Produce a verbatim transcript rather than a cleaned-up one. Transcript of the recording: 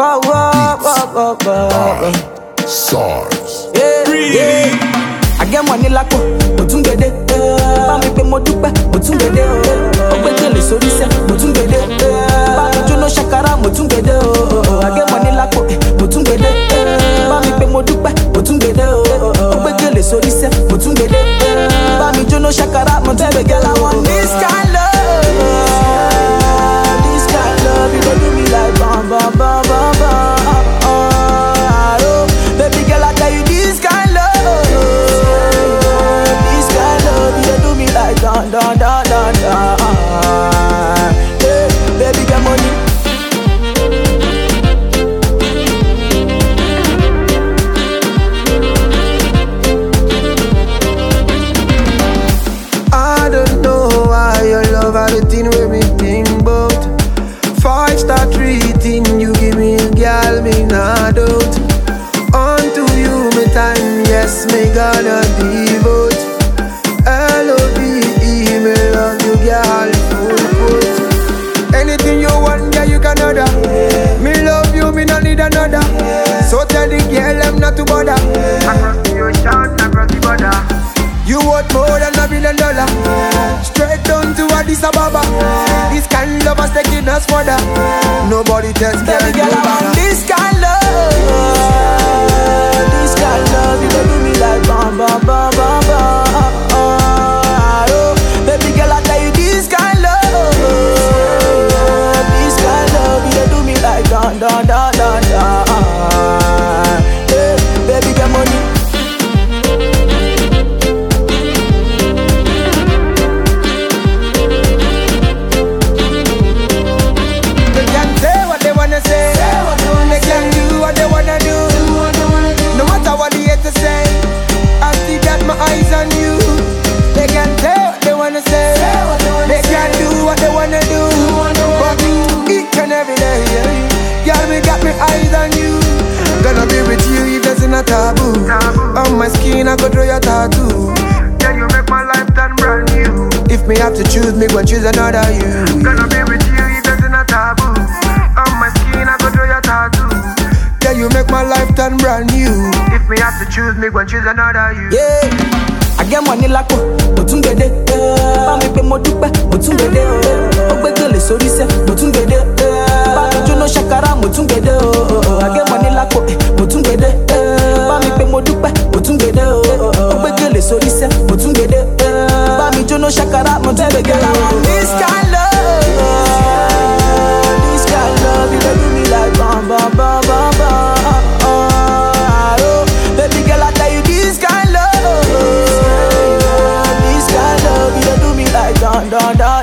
Whoa, whoa, whoa, whoa, whoa. SARS. Yeah, yeah. I get money like mo tún gbede. Bá mi pé mo dúpẹ́, mo tún gbede. Ó gbé gèlè sórí sẹ́, mo tún gbede. Bá mi jóná ṣàkàrà, mo tún gbede. I get money like mo tún gbede. Bá mi pé mo dúpẹ́, mo tún gbede. Ó gbé gèlè sórí sẹ́, mo tún gbede. Bá mi jóná ṣàkàrà, mo tún gbede. Girl, I want this kind love. This kind love, you gon' do me like bam, bam, bam, bam, bam. Oh, baby girl, I tell you this kind love. This kind love, you gon' do me like dun, dun, dun, dun, dun. Yeah, baby, get money. I don't know why your love are the thing with me think about. Five star treating, you give me a girl, me not out. Unto you, me time, yes, me gonna devote. L O V E, me love you, girl, full quote. Anything you want, yeah, you can order. Me love you, me no need another. So tell the girl, I'm not to bother. Across the ocean, across the border. You want more than a billion dollar. Straight down to Addis Ababa. This kind of love is taking us further. Nobody tells me. Baby girl, I want this kind love. This kind love, you gon' do me like bam, bam, bam, bam, bam. Oh, baby girl, I tell you this kind love. This kind love, you gon' do me like dun, dun, dun, dun, dun. Yeah, baby, get money. Eyes on you, they can say what they wanna say. They can do what they wanna do. But each and every day, yeah, girl, me got me eyes on you. Gonna be with you if there's a taboo. On my skin, I go draw your tattoo. Can you make my life turn brand new? If me have to choose, me go choose another you. Gonna be with you if there's a taboo. On my skin, I go draw your tattoo. Can you make my life turn brand new? If me have to choose, me go choose another you. Yeah, I get money like mo tún gbede. Bá mi pé mo dúpẹ́, mo tún gbede. Ó gbé gèlè sórí sẹ́, mo tún gbede. Bá mi jóná ṣàkàrà, mo tún gbede. I get money like mo tún gbede. Bá mi pé mo dúpẹ́, mo tún gbede. Ó gbé gèlè sórí sẹ́, mo tún gbede. Bá mi jóná ṣàkàrà, mo tún gbede. Girl, I want this kind love. This kind love, you gon' do me like bam, bam, bam, bam, bam. Oh, baby girl, I tell you this kind love. This kind love, you gon' do me like dun, dun, dun.